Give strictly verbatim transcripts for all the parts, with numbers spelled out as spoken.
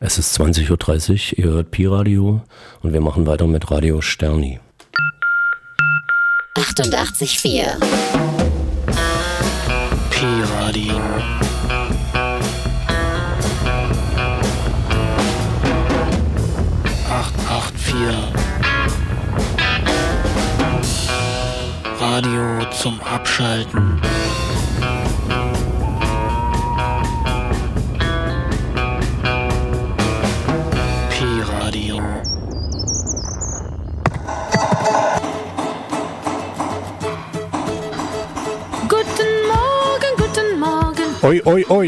Es ist zwanzig Uhr dreißig, ihr hört Pi-Radio und wir machen weiter mit Radio Sterni. achtundachtzig Komma vier Pi-Radio. acht acht vier Radio zum Abschalten. Pi-Radio. Guten Morgen, guten Morgen. Oi, oi, oi.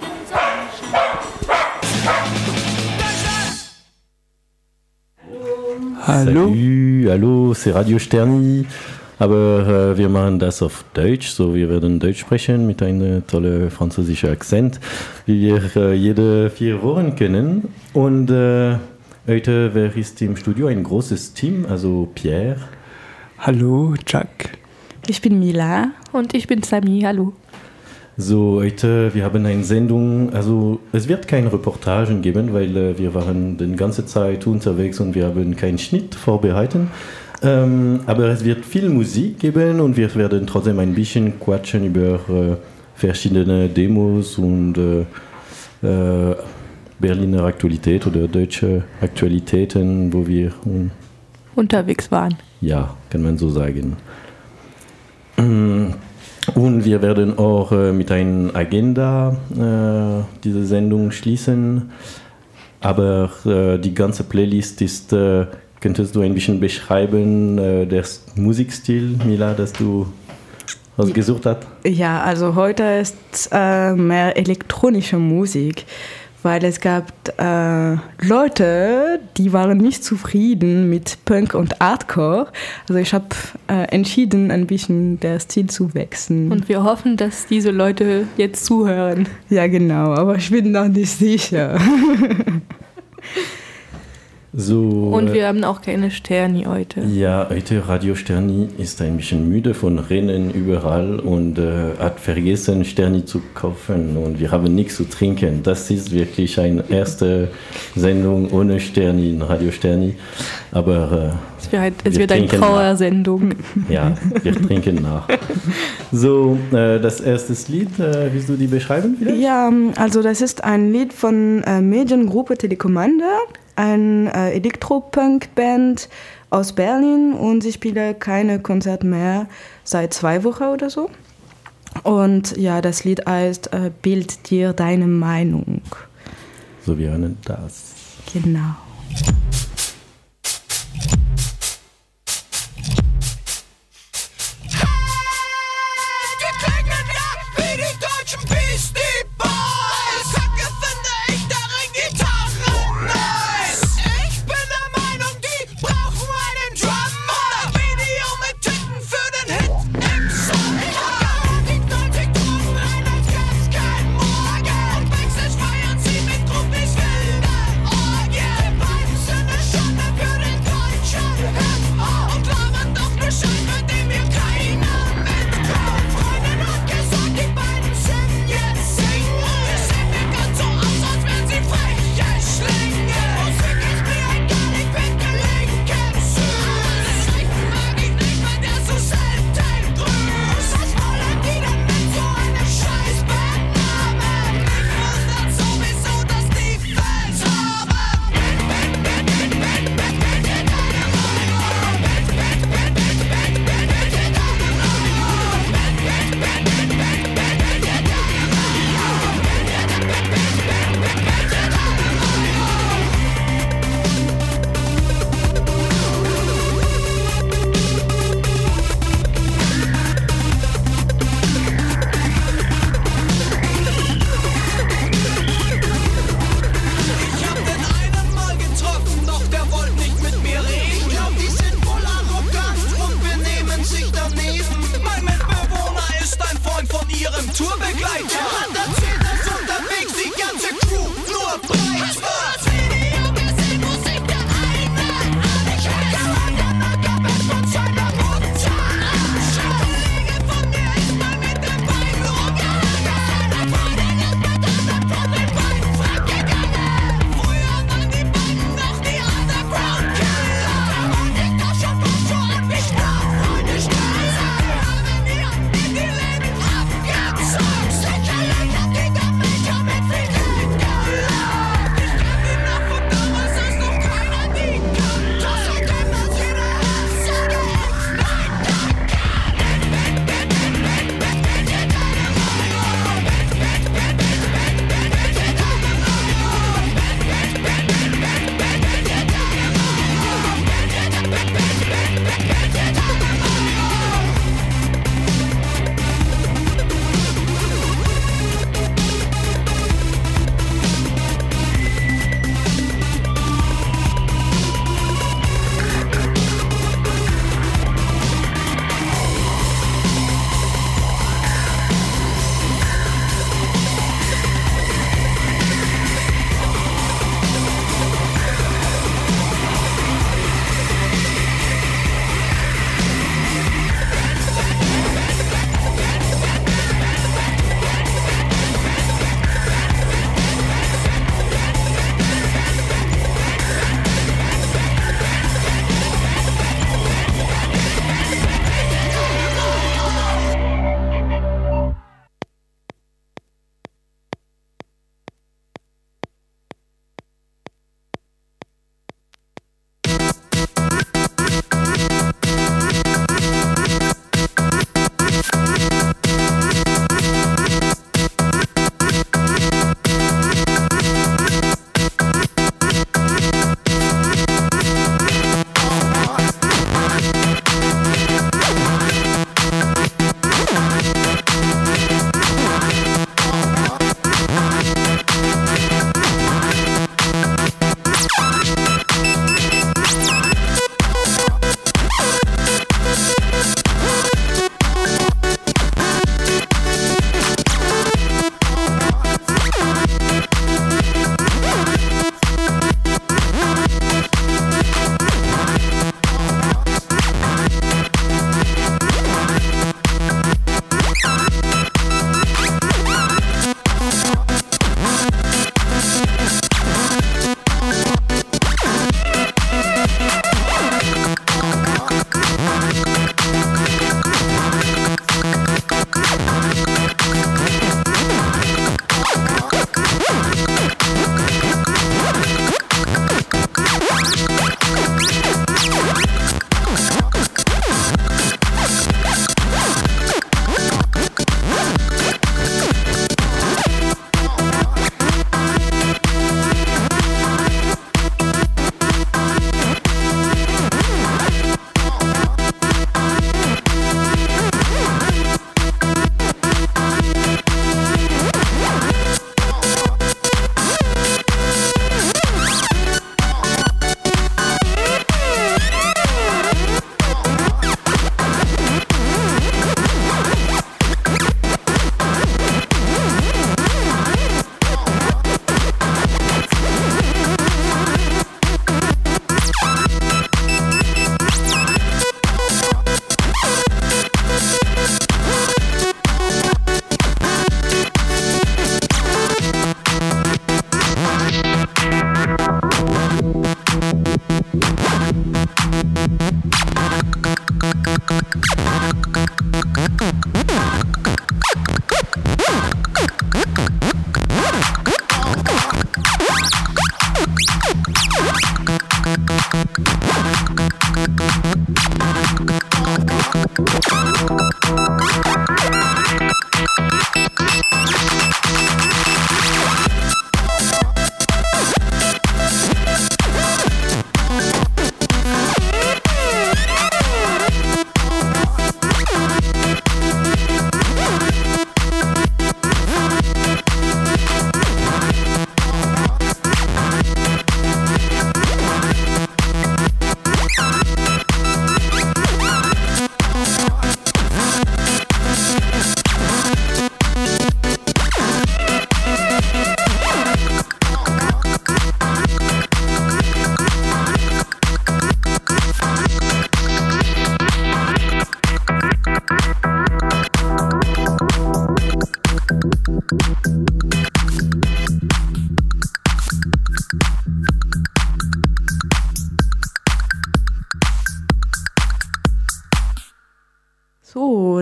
Hallo. Salut, hallo, c'est Radio Sterni. Aber äh, wir machen das auf Deutsch, so wir werden Deutsch sprechen mit einem tollen französischen Akzent, wie wir äh, jede vier Wochen können. Und äh, heute wer ist im Studio ein großes Team, also Pierre. Hallo, Jack. Ich bin Mila. Und ich bin Sami, hallo. So, heute, wir haben eine Sendung, also es wird keine Reportagen geben, weil äh, wir waren die ganze Zeit unterwegs und wir haben keinen Schnitt vorbereitet. Ähm, aber es wird viel Musik geben und wir werden trotzdem ein bisschen quatschen über äh, verschiedene Demos und äh, äh, Berliner Aktualität oder deutsche Aktualitäten, wo wir um, unterwegs waren. Ja, kann man so sagen. Und wir werden auch äh, mit einer Agenda äh, diese Sendung schließen. Aber äh, die ganze Playlist ist, äh, könntest du ein bisschen beschreiben, äh, der Musikstil, Mila, das du ausgesucht hast? Ja, also heute ist äh, mehr elektronische Musik, weil es gab äh, Leute, die waren nicht zufrieden mit Punk und Hardcore. Also ich habe äh, entschieden, ein bisschen der Stil zu wechseln. Und wir hoffen, dass diese Leute jetzt zuhören. Ja, genau, aber ich bin noch nicht sicher. So, und wir haben auch keine Sterni heute. Ja, heute Radio Sterni ist ein bisschen müde von Rennen überall und äh, hat vergessen, Sterni zu kaufen und wir haben nichts zu trinken. Das ist wirklich eine erste Sendung ohne Sterni in Radio Sterni. Aber äh, es wird, es wird eine Trauersendung. Ja, wir trinken nach. So, äh, das erste Lied, äh, willst du die beschreiben vielleicht? Ja, also das ist ein Lied von äh, Mediengruppe Telekommande. Eine äh, Elektropunk-Band aus Berlin und ich spiele keine Konzerte mehr seit zwei Wochen oder so. Und ja, das Lied heißt äh, Bild dir deine Meinung. So, wir hören das. Genau. Backstage feiern sie mit Groupies wilde Orgie. Die beiden sind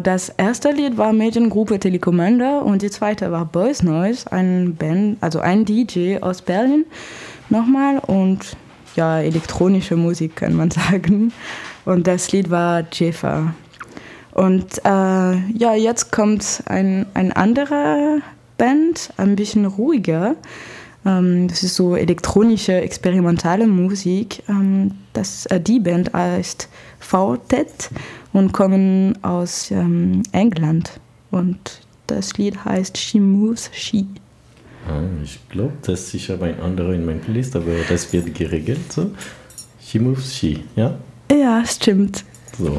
das erste Lied war Mädchengruppe Telekommando und die zweite war Boys Noise, ein Band, also ein D J aus Berlin nochmal und ja, elektronische Musik kann man sagen. Und das Lied war Jeffa. Und äh, ja, jetzt kommt ein, ein anderer Band, ein bisschen ruhiger. Ähm, das ist so elektronische, experimentale Musik. Ähm, das, äh, die Band heißt V-Tet und kommen aus ähm, England. Und das Lied heißt She Moves She. Ah, ich glaube, das ist sicher ein anderer in meiner Playlist, aber das wird geregelt. So. She Moves She, ja? Ja, stimmt. So.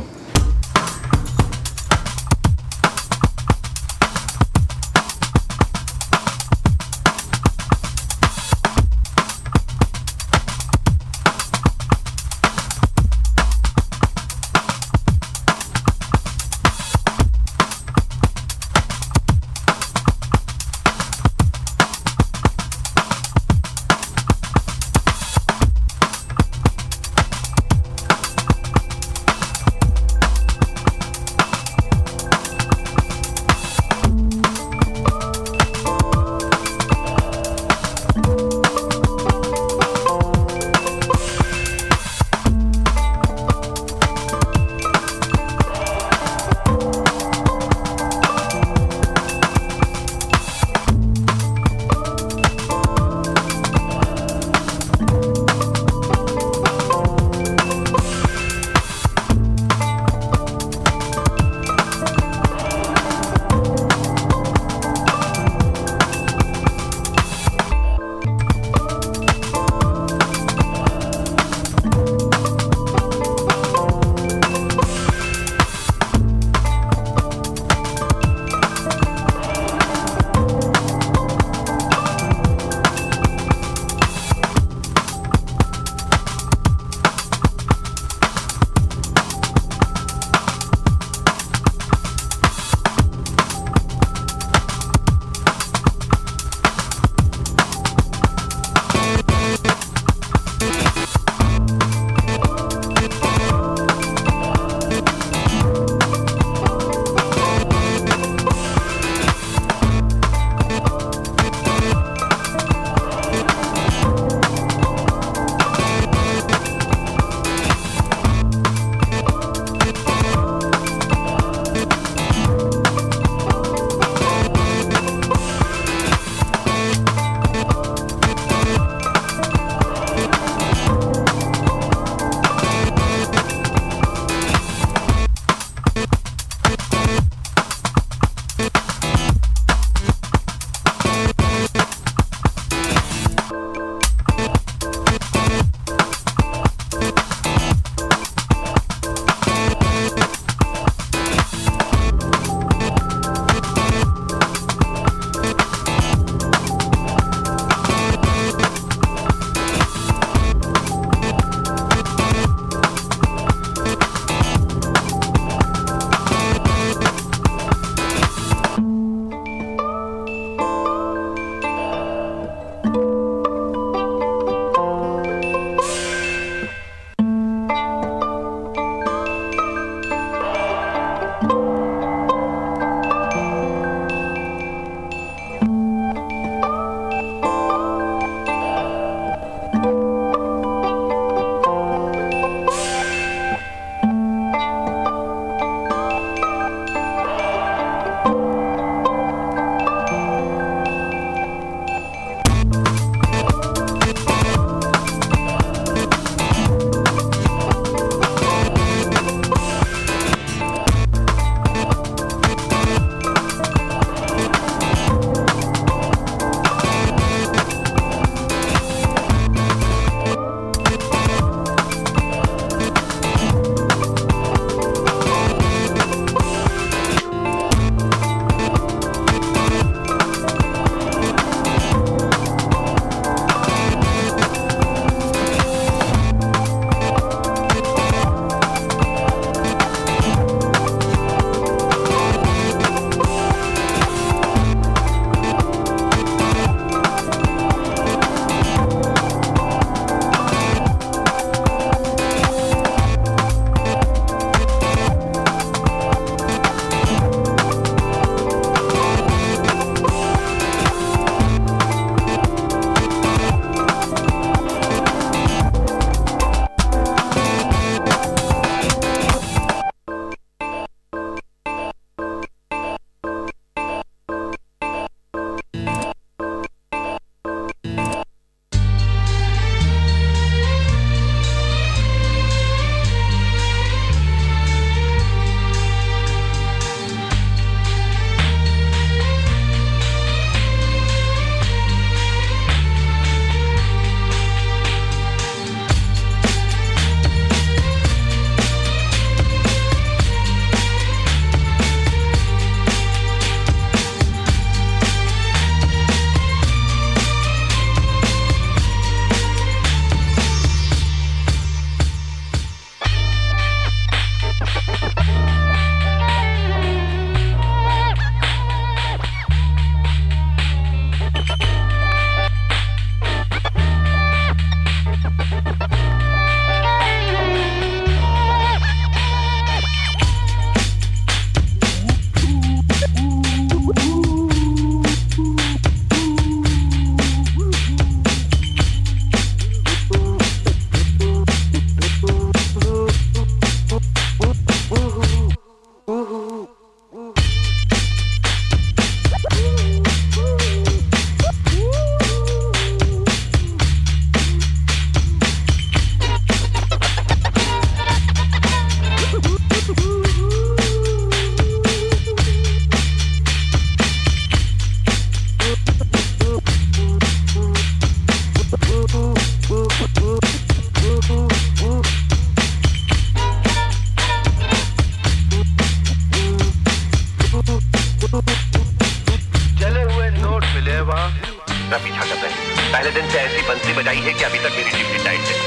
बताई है कि अभी तक मेरी duty tight है।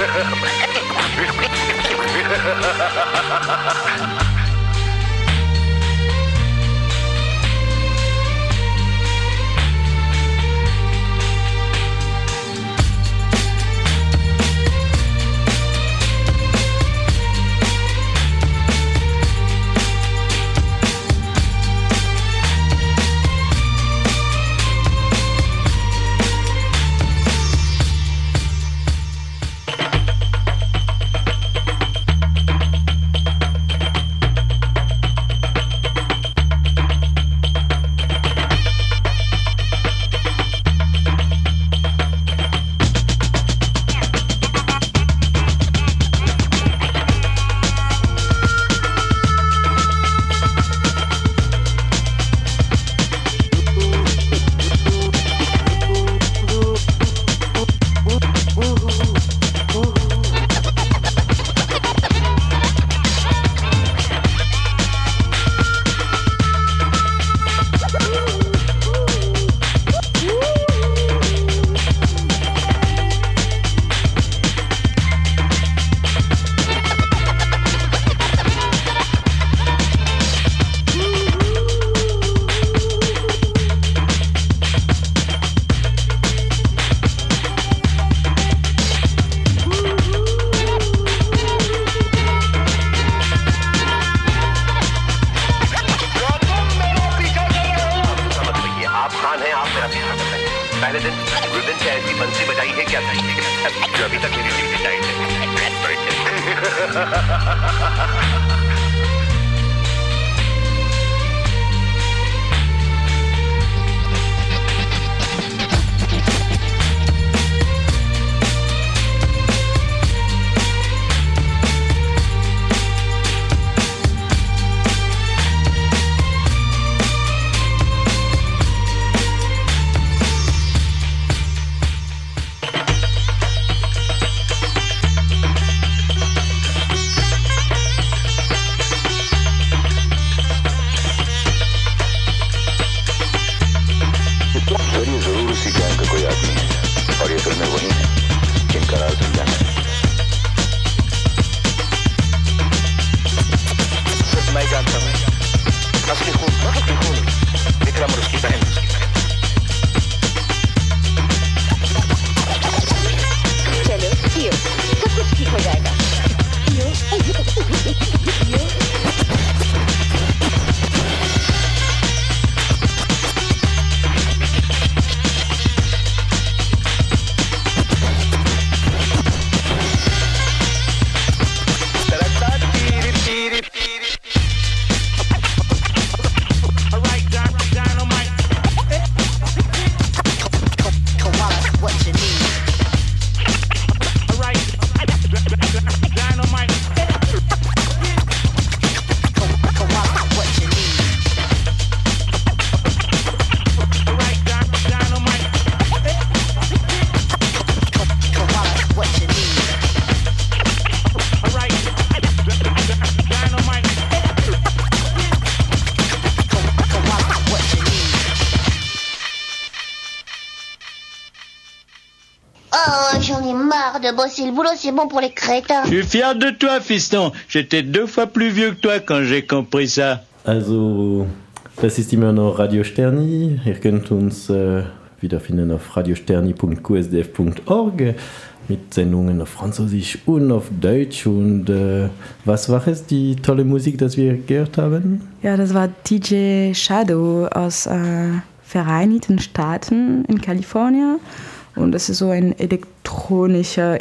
De bosser le boulot, c'est bon pour les crétins. Je suis fier de toi, fiston. J'étais deux fois plus vieux que toi quand j'ai compris ça. Also, das ist immer noch Radio Sterni. Ihr könnt uns äh, wiederfinden auf radiosterni punkt q s d f punkt org mit Sendungen auf Französisch und auf Deutsch. Und äh, was war es, die tolle Musik, die wir gehört haben? Ja, das war D J Shadow aus äh, Vereinigten Staaten in Kalifornien. Und es ist so ein elektronischer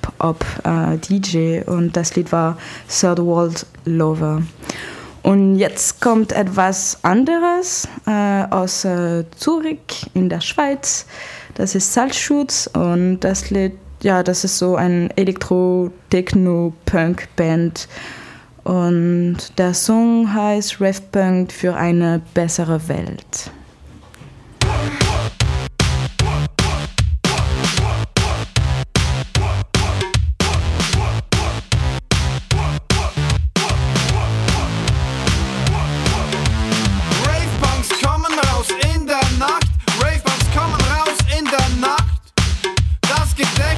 Hip-Hop-D J äh, und das Lied war Third World Lover. Und jetzt kommt etwas anderes äh, aus äh, Zürich in der Schweiz. Das ist Salzschutz und das Lied, ja, das ist so ein Elektro-Techno-Punk-Band. Und der Song heißt Rave Punk für eine bessere Welt. Get that.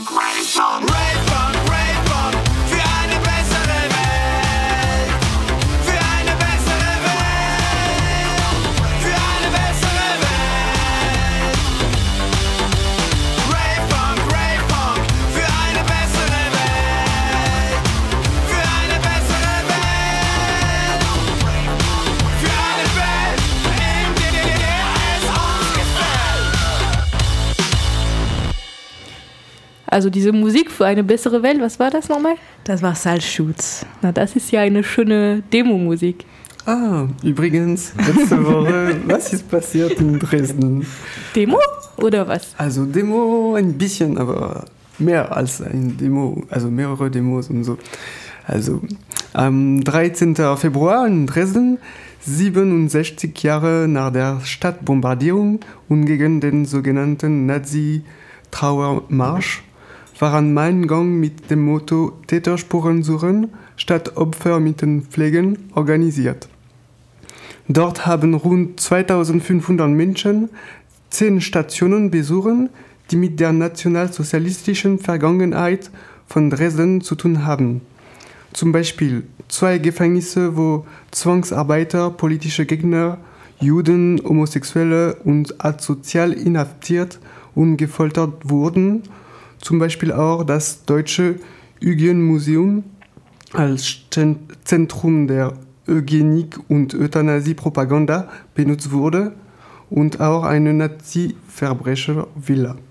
Also diese Musik für eine bessere Welt, was war das nochmal? Das war Salzschutz. Na, das ist ja eine schöne Demo-Musik. Ah, übrigens, letzte Woche, was ist passiert in Dresden? Demo oder was? Also Demo ein bisschen, aber mehr als ein Demo, also mehrere Demos und so. Also am dreizehnten Februar in Dresden, siebenundsechzig Jahre nach der Stadtbombardierung und gegen den sogenannten Nazi-Trauermarsch, war ein Eingang mit dem Motto Täterspuren suchen statt Opfer mitten pflegen organisiert. Dort haben rund zweitausendfünfhundert Menschen zehn Stationen besuchen, die mit der nationalsozialistischen Vergangenheit von Dresden zu tun haben. Zum Beispiel zwei Gefängnisse, wo Zwangsarbeiter, politische Gegner, Juden, Homosexuelle und asozial inhaftiert und gefoltert wurden. Zum Beispiel auch das Deutsche Eugen-Museum als Zentrum der Eugenik und Euthanasie-Propaganda benutzt wurde und auch eine Nazi-Verbrecher-Villa.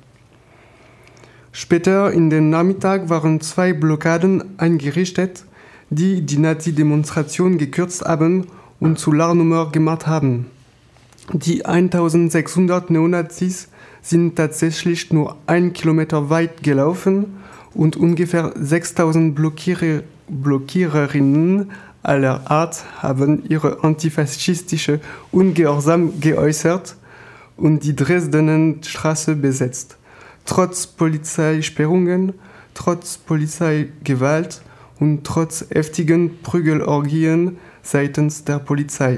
Später in den Nachmittag waren zwei Blockaden eingerichtet, die die Nazi-Demonstration gekürzt haben und zu Larnummer gemacht haben. Die eintausendsechshundert Neonazis sind tatsächlich nur ein Kilometer weit gelaufen und ungefähr sechstausend Blockierer, Blockiererinnen aller Art haben ihre antifaschistische Ungehorsam geäußert und die Dresdener Straße besetzt. Trotz Polizeisperrungen, trotz Polizeigewalt und trotz heftigen Prügelorgien seitens der Polizei.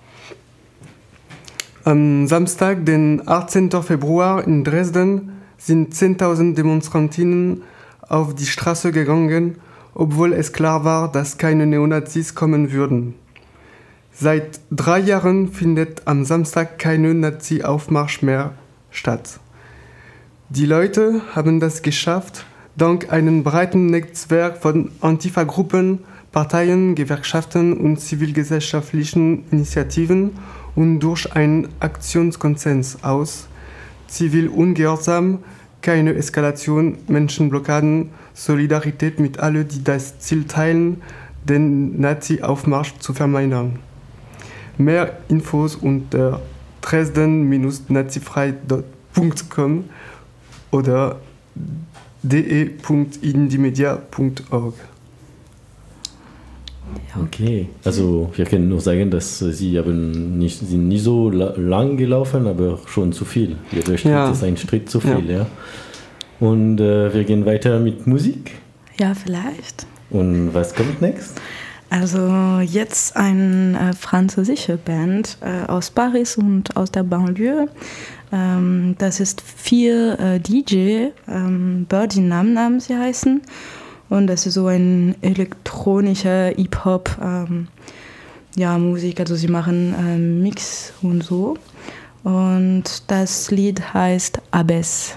Am Samstag, den achtzehnten Februar in Dresden, sind zehntausend Demonstrantinnen auf die Straße gegangen, obwohl es klar war, dass keine Neonazis kommen würden. Seit drei Jahren findet am Samstag keine Nazi-Aufmarsch mehr statt. Die Leute haben das geschafft, dank einem breiten Netzwerk von Antifa-Gruppen, Parteien, Gewerkschaften und zivilgesellschaftlichen Initiativen und durch einen Aktionskonsens aus Zivilungehorsam, keine Eskalation, Menschenblockaden, Solidarität mit allen, die das Ziel teilen, den Nazi-Aufmarsch zu vermeiden. Mehr Infos unter dresden Bindestrich nazifrei Punkt com oder de Punkt indimedia Punkt org. Okay, also wir können nur sagen, dass Sie haben nicht, sind nie so la- lang gelaufen, aber schon zu viel. Jeder Schritt Ja. ist ein Schritt zu viel, ja. Ja. Und äh, wir gehen weiter mit Musik. Ja, vielleicht. Und was kommt next? Also jetzt eine äh, französische Band äh, aus Paris und aus der Banlieue. Ähm, das ist vier äh, D J, ähm, Birdie Nam Nam sie heißen. Und das ist so ein elektronischer Hip-Hop, ähm, ja, Musik. Also sie machen ähm, Mix und so. Und das Lied heißt Abbess.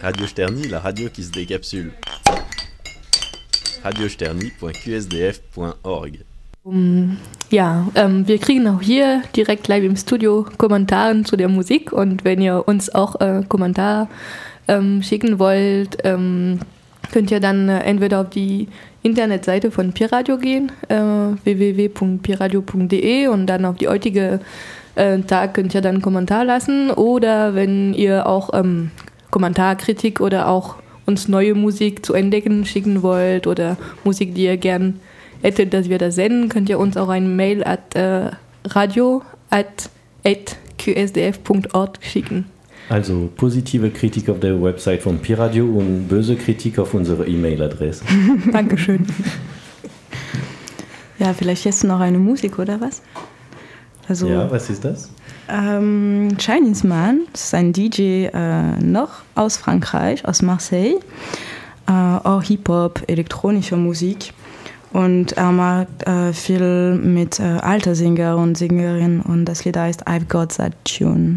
Radio Sterni, la radio qui se décapsule. radio sterni point q s d f point org. Um, ja, ähm, wir kriegen auch hier direkt live im Studio Kommentare zu der Musik und wenn ihr uns auch äh, Kommentare ähm, schicken wollt, ähm, könnt ihr dann äh, entweder auf die Internetseite von Pi-Radio gehen, äh, w w w punkt pi radio punkt d e und dann auf die heutige äh, Tag könnt ihr dann einen Kommentar lassen oder wenn ihr auch ähm, Kommentar, Kritik oder auch uns neue Musik zu entdecken schicken wollt oder Musik, die ihr gern hättet, dass wir das senden, könnt ihr uns auch eine Mail at äh, radio at q s d f punkt org schicken. Also positive Kritik auf der Website von Pi-Radio und böse Kritik auf unsere E-Mail-Adresse. Dankeschön. Ja, vielleicht jetzt noch eine Musik, oder was? Also, ja, was ist das? Ähm, Chinese Man, das ist ein D J äh, noch aus Frankreich, aus Marseille. Äh, auch Hip-Hop, elektronische Musik. Und er macht äh, viel mit äh, alten Sänger und Sängerinnen und das Lied heißt I've Got That Tune.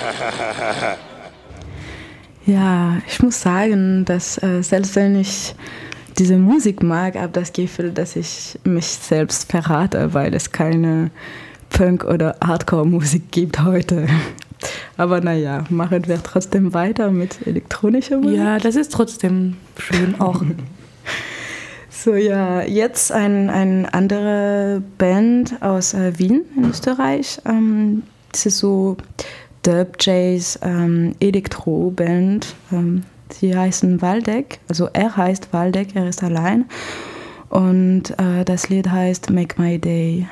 Ja, ich muss sagen, dass äh, selbst wenn ich diese Musik mag, habe das Gefühl, dass ich mich selbst verrate, weil es keine Punk- oder Hardcore-Musik gibt heute. Aber naja, machen wir trotzdem weiter mit elektronischer Musik. Ja, das ist trotzdem schön auch. So, ja, jetzt eine ein andere Band aus äh, Wien in Österreich. Ähm, das ist so Dub, Jazz, ähm, Elektro-Band. Ähm, sie heißen Waldeck, also er heißt Waldeck, er ist allein. Und äh, das Lied heißt Make My Day.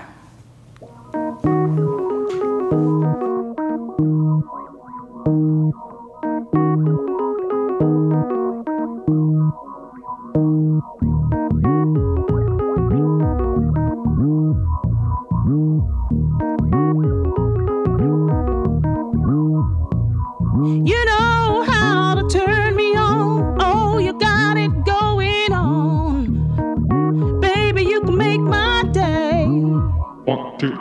You know how to turn me on. Oh, you got it going on. Baby, you can make my day. One, two.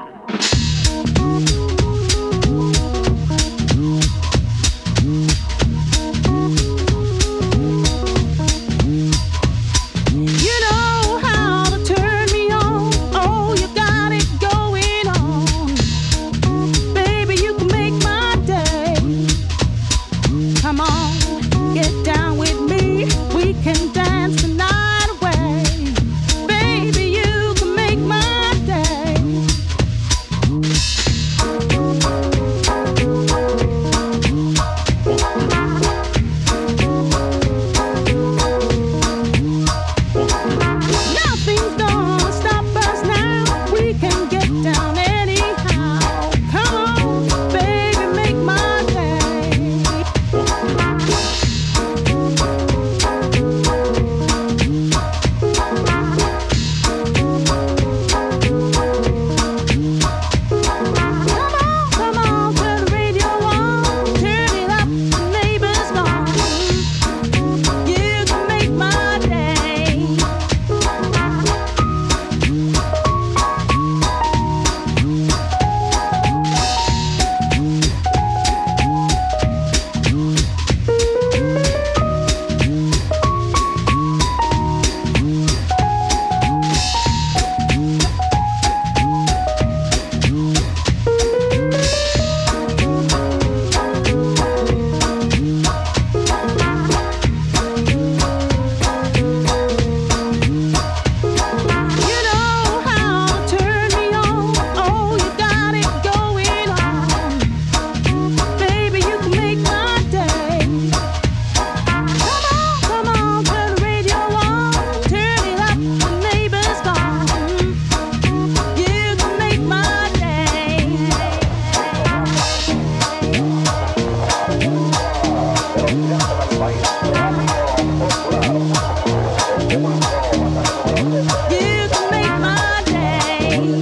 You know how to turn me on. Oh, you got it going on. Baby, you can make my day. Come on, get down with me. We can dance the night away. Baby, you can make my day. Nothing's gonna stop us now. We can get down anyhow. Come on, baby, make my day. Come on, turn the radio on, turn it up, the neighbors gone. You can make my day. You know how to turn me on. Oh, you got it going on. Baby, you can make my day. Come on, come on, turn the radio on, turn it up, the neighbors gone. You can make my day. You can make my day.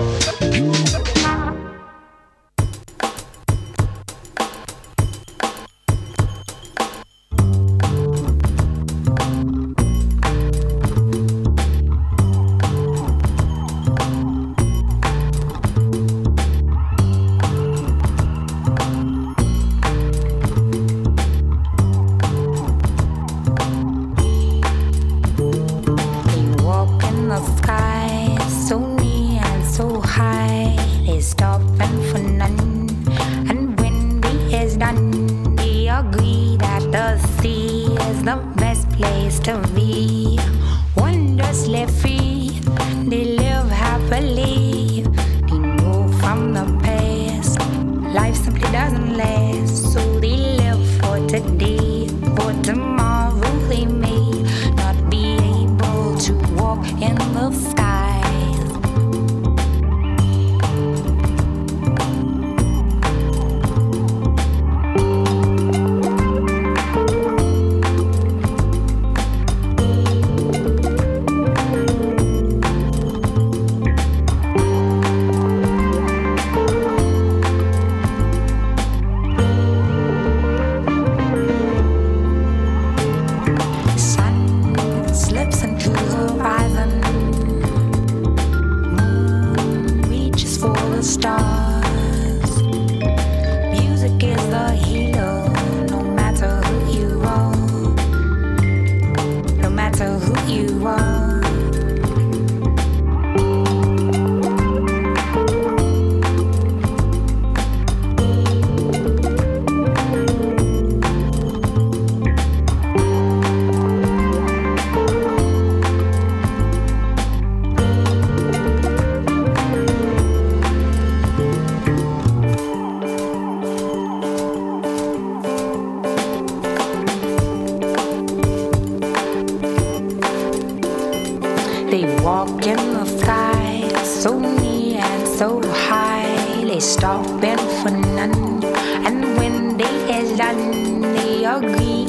They walk in the sky, so near and so high. They stopping for none, and when the is done, they agree that the sea is the best place to be. Wondrously free, they live happily. They know from the past, life simply doesn't last, so they live for today. For tomorrow they may not be able to walk in the skies.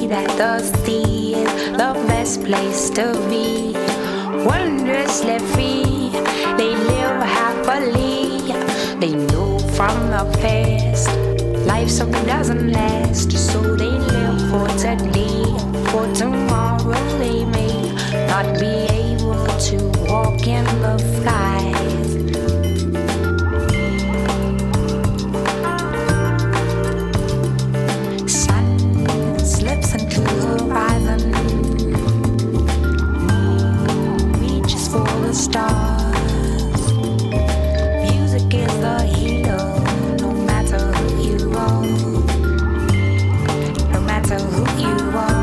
that the sea is the best place to be. Wondrously free, they live happily. They know from the past, life so doesn't last. So they live for today, for tomorrow they may not be able to walk in the skies. Sun slips into the horizon, moon reaches for the stars. Music is the healer, no matter who you are, no matter who you are.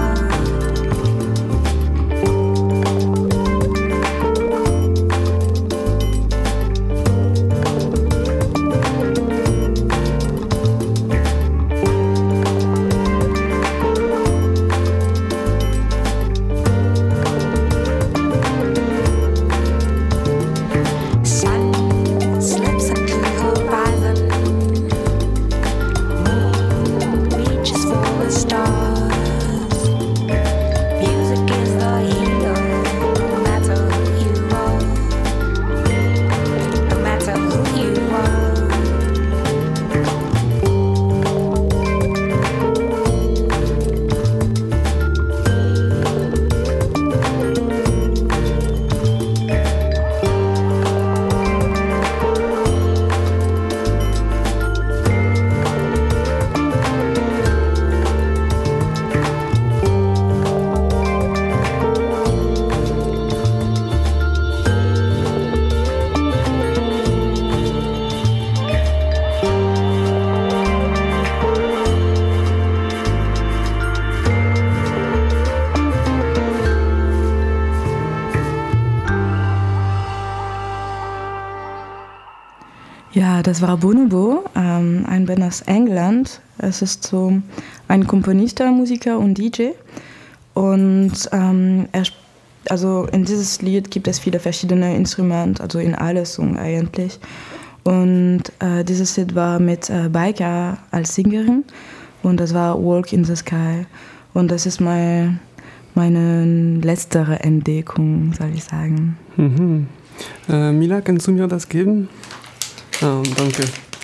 Ja, das war Bonobo, ähm, ein Band aus England. Es ist so ein Komponist, Musiker und D J. Und ähm, er, also in dieses Lied gibt es viele verschiedene Instrumente, also in alle Songs eigentlich. Und äh, dieses Lied war mit äh, Baika als Sängerin und das war Walk in the Sky. Und das ist mein, meine letztere Entdeckung, soll ich sagen. Mhm. Äh, Mila, kannst du mir das geben? Ah, danke.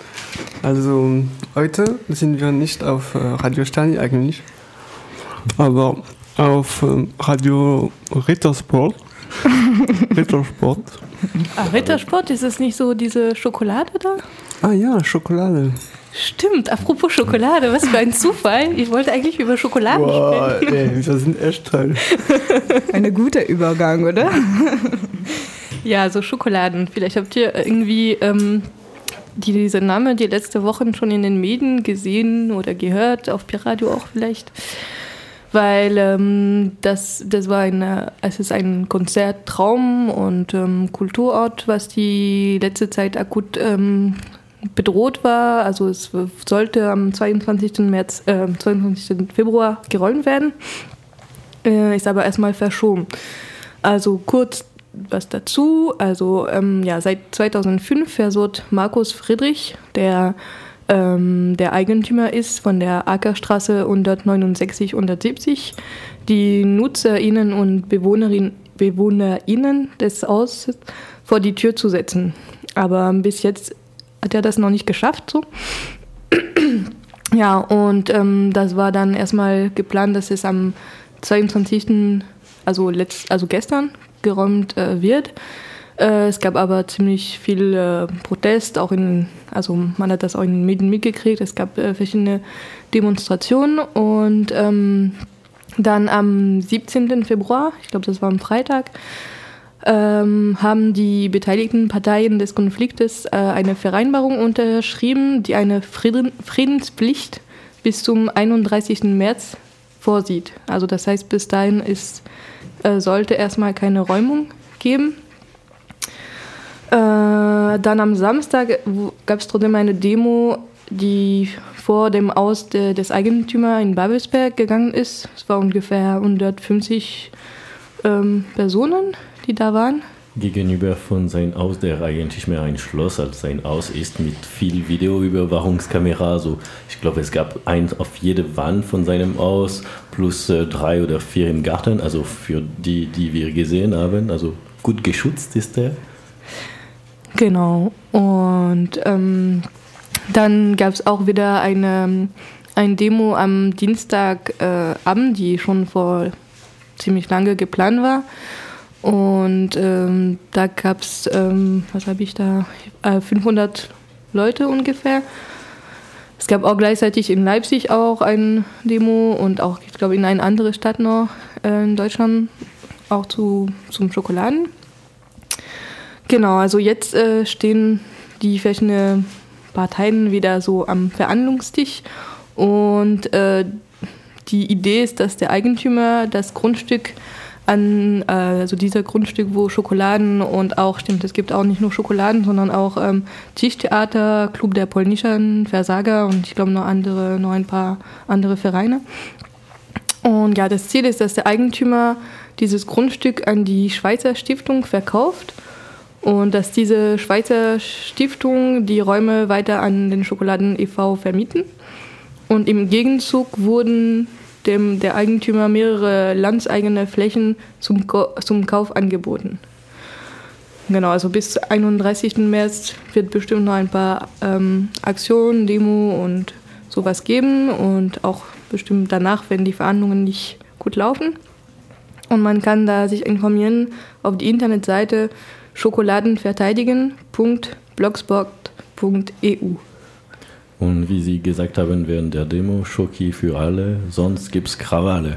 Also heute sind wir nicht auf äh, Radio Stani eigentlich, aber auf äh, Radio Rittersport. Rittersport. Ah, Rittersport, ist es nicht so diese Schokolade da? Ah ja, Schokolade. Stimmt, apropos Schokolade, was für ein Zufall. Ich wollte eigentlich über Schokolade Boah, sprechen. Ey, wir sind echt toll. Ein guter Übergang, oder? Ja, so Schokoladen. Vielleicht habt ihr irgendwie ähm, die, diese Name die letzte Woche schon in den Medien gesehen oder gehört, auf Pi-Radio auch vielleicht. Weil ähm, das, das war eine, es ist ein Konzertraum und ähm, Kulturort, was die letzte Zeit akut ähm, bedroht war. Also es sollte am zweiundzwanzigsten März, äh, zweiundzwanzigsten Februar geräumt werden, äh, ist aber erstmal verschoben. Also kurz was dazu, also ähm, ja, seit zweitausendfünf versucht Markus Friedrich, der ähm, der Eigentümer ist von der Ackerstraße hundertneunundsechzig hundertsiebzig, die NutzerInnen und Bewohnerinnen, BewohnerInnen des Hauses vor die Tür zu setzen. Aber bis jetzt hat er das noch nicht geschafft. So. Ja, und ähm, das war dann erstmal geplant, dass es am zweiundzwanzigsten also, letzt, also gestern geräumt äh, wird. Äh, es gab aber ziemlich viel äh, Protest, auch in, also man hat das auch in den Medien mitgekriegt. Es gab äh, verschiedene Demonstrationen und ähm, dann am siebzehnten Februar, ich glaube, das war am Freitag, ähm, haben die beteiligten Parteien des Konfliktes äh, eine Vereinbarung unterschrieben, die eine Frieden, Friedenspflicht bis zum einunddreißigsten März vorsieht. Also das heißt, bis dahin ist sollte erstmal keine Räumung geben. Äh, dann am Samstag gab es trotzdem eine Demo, die vor dem Haus de, des Eigentümers in Babelsberg gegangen ist. Es waren ungefähr hundertfünfzig ähm, Personen, die da waren. Gegenüber von seinem Haus, der eigentlich mehr ein Schloss als ein Haus ist, mit viel Videoüberwachungskamera. Also ich glaube, es gab eins auf jede Wand von seinem Haus, plus äh, drei oder vier im Garten, also für die, die wir gesehen haben. Also gut geschützt ist er. Genau. Und ähm, dann gab es auch wieder eine, eine Demo am Dienstagabend, äh, die schon vor ziemlich lange geplant war. Und ähm, da gab es, ähm, was habe ich da, äh, fünfhundert Leute ungefähr. Es gab auch gleichzeitig in Leipzig auch eine Demo und auch, ich glaube, in eine andere Stadt noch äh, in Deutschland, auch zu, zum Schokoladen. Genau, also jetzt äh, stehen die verschiedenen Parteien wieder so am Verhandlungstisch und äh, die Idee ist, dass der Eigentümer das Grundstück an, äh, also dieser Grundstück, wo Schokoladen und auch, stimmt, es gibt auch nicht nur Schokoladen, sondern auch ähm, Tischtheater, Club der polnischen Versager und ich glaube noch andere, noch ein paar andere Vereine. Und ja, das Ziel ist, dass der Eigentümer dieses Grundstück an die Schweizer Stiftung verkauft und dass diese Schweizer Stiftung die Räume weiter an den Schokoladen e V vermieten. Und im Gegenzug wurden dem der Eigentümer mehrere landseigene Flächen zum, zum Kauf angeboten. Genau, also bis einunddreißigsten März wird bestimmt noch ein paar ähm, Aktionen, Demo und sowas geben und auch bestimmt danach, wenn die Verhandlungen nicht gut laufen. Und man kann da sich informieren auf die Internetseite schokoladenverteidigen punkt blogspot punkt e u. Und wie Sie gesagt haben während der Demo, Schoki für alle, sonst gibt's Krawalle.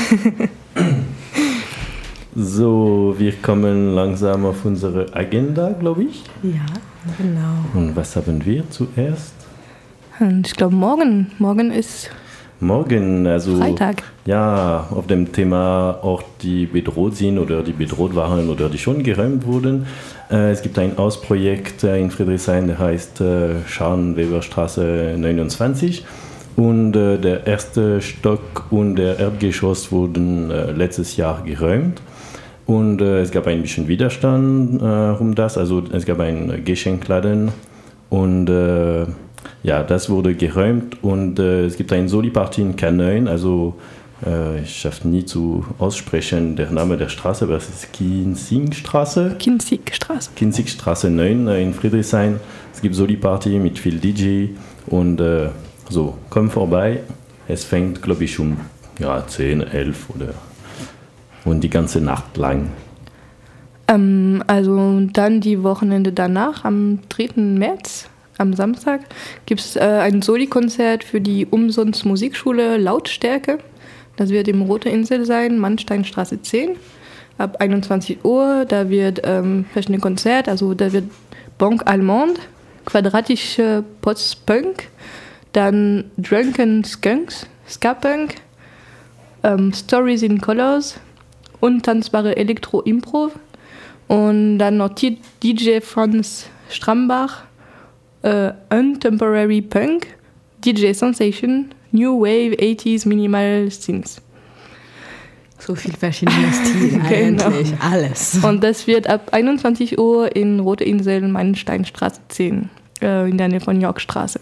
So, wir kommen langsam auf unsere Agenda, glaube ich. Ja, genau. Und was haben wir zuerst? Und ich glaube, morgen, morgen ist Morgen, also Freitag. Ja, auf dem Thema auch die bedroht sind oder die bedroht waren oder die schon geräumt wurden. Äh, es gibt ein Hausprojekt äh, in Friedrichshain, der heißt äh, Scharnweberstraße neunundzwanzig und äh, der erste Stock und der Erdgeschoss wurden äh, letztes Jahr geräumt und äh, es gab ein bisschen Widerstand äh, um das, also es gab einen Geschenkladen und äh, ja, das wurde geräumt und äh, es gibt eine Soli-Party in K neun, also äh, ich schaffe nie zu aussprechen der Name der Straße, aber es ist Kinzigstraße. Kinzigstraße. Kinzigstraße neun äh, in Friedrichshain. Es gibt Soli-Party mit viel D J und äh, so, komm vorbei. Es fängt, glaube ich, um ja, zehn, elf oder und die ganze Nacht lang. Ähm, also dann die Wochenende danach, am dritten März. Am Samstag gibt es äh, ein Soli-Konzert für die Umsonst Musikschule Lautstärke. Das wird im Rote Insel sein, Mannsteinstraße zehn, ab einundzwanzig Uhr. Da wird ähm, verschiedene Konzerte, also da wird Banque Allemande, quadratische Post-Punk, dann Drunken Skunks, Ska-Punk, ähm, Stories in Colors, untanzbare Elektro-Improv und dann noch D J Franz Strambach, Uh, Untemporary Punk, D J Sensation, New Wave, achtziger Minimal Synths. So viel verschiedene Stile eigentlich, genau. Alles. Und das wird ab einundzwanzig Uhr in Rote Insel, Mannsteinstraße zehn, äh, in der Nähe von Yorkstraße.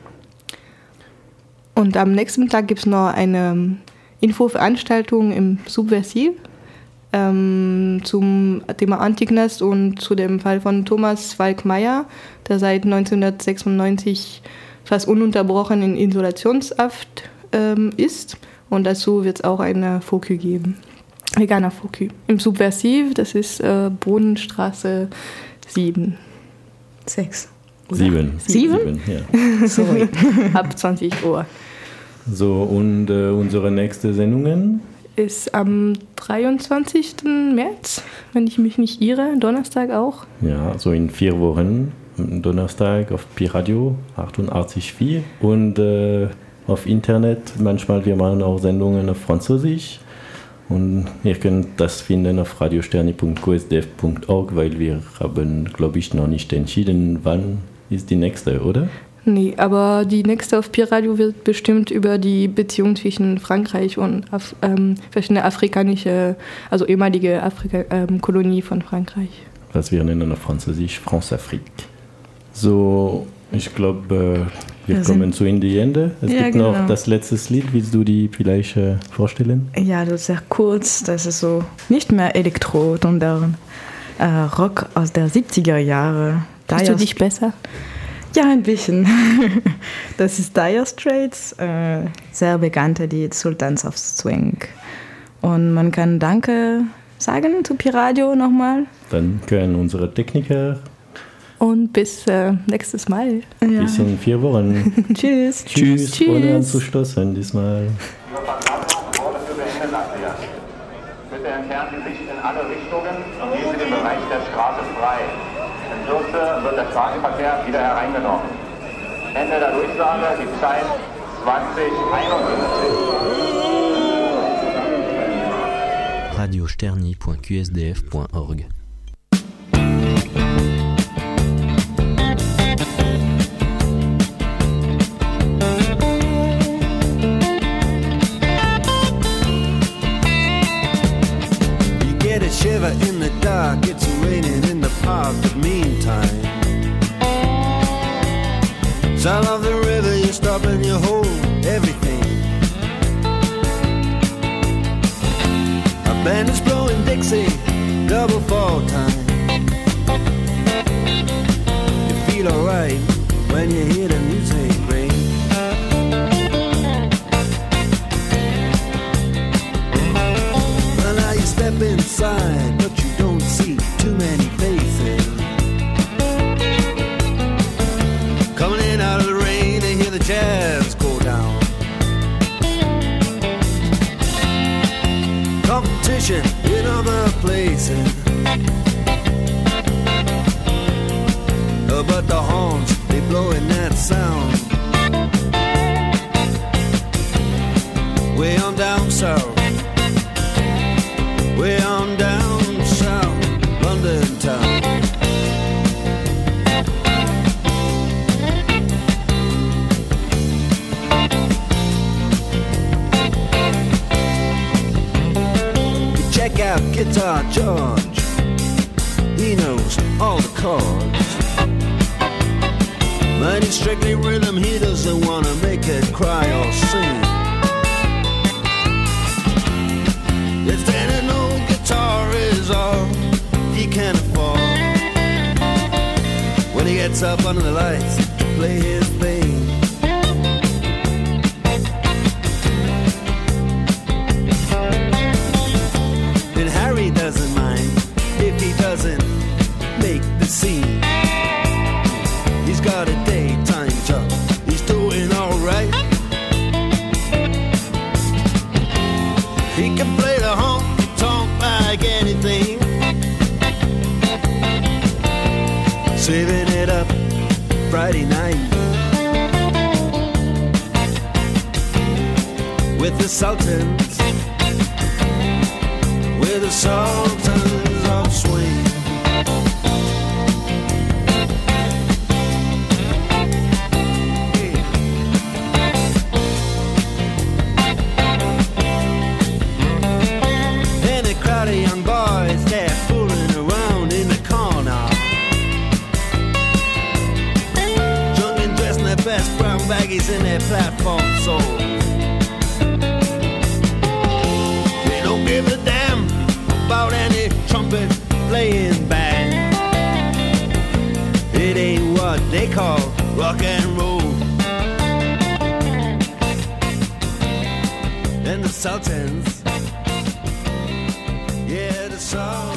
Und am nächsten Tag gibt es noch eine Infoveranstaltung im Subversiv ähm, zum Thema Antiknast und zu dem Fall von Thomas Falk-Meyer, der seit neunzehnhundertsechsundneunzig fast ununterbrochen in Isolationshaft ähm, ist. Und dazu wird es auch eine Fokü geben. Veganer Fokü. Im Subversiv, das ist äh, Bodenstraße sieben. Sechs. Sieben. Sieben? Sieben, ja. Sorry. Ab zwanzig Uhr. So, und äh, unsere nächste Sendungen? Ist am dreiundzwanzigsten März, wenn ich mich nicht irre, Donnerstag auch. Ja, so in vier Wochen, Donnerstag auf Pi Radio achtundachtzig Komma vier und äh, auf Internet. Manchmal wir machen auch Sendungen auf Französisch und ihr könnt das finden auf radiosterni punkt q s d f punkt org, weil wir haben, glaube ich, noch nicht entschieden, wann ist die nächste, oder? Nee, aber die nächste auf Pi-Radio wird bestimmt über die Beziehung zwischen Frankreich und Af- ähm, verschiedene afrikanische, also ehemalige Afrika- ähm, Kolonie von Frankreich. Was wir nennen auf Französisch France-Afrique. So, ich glaube, äh, wir Wir kommen zu in die Ende. Es Ja, gibt genau. noch das letzte Lied. Willst du die vielleicht äh, vorstellen? Ja, das ist sehr kurz. Das ist so nicht mehr Elektro, sondern äh, Rock aus der siebziger Jahre. Fühlst du dich besser? Ja, ein bisschen. Das ist Dire Straits, äh, sehr bekannte Lied Sultans of Swing. Und man kann Danke sagen zu Pi-Radio nochmal. Dann können unsere Techniker Und bis äh, nächstes Mal. Ja. bis in vier Wochen. Tschüss. Tschüss, Tschüss. ohne anzustoßen diesmal. Bitte entfernen Sie sich in alle Richtungen und geben Sie den Bereich der Straße frei. In Kürze wird der Straßenverkehr wieder hereingenommen. Ende der Durchsage, die Zeit zwanzig einundfünfzig. radio sterni point q s d f point org. Shiver in the dark, it's raining in the park, but meantime sound of the river, you stop and you hold everything. A band is blowing Dixie, double fall time. You feel alright when you hear the music ring. Well, now you step inside, but you don't see too many faces. Coming in out of the rain and hear the jazz go down. Competition in other places, oh, but the horns, they blowing that sound. Way on down south, way on down south, London town. Check out Guitar George, he knows all the chords. But he's strictly rhythm, he doesn't wanna make it cry or sing. If standing old guitar is all he can afford, when he gets up under the lights to play his thing. Then Harry doesn't mind if he doesn't make the scene. He's got a daytime job, he's doing alright. He can play the honky-tonk like anything, saving it up Friday night with the Sultans, with the Sultans of Swing. Crowd of young boys, they're fooling around in the corner, drunk and dressed in their best brown baggies in their platform soles. They don't give a damn about any trumpet playing band. It ain't what they call rock and roll. And the Sultans, yeah, the song.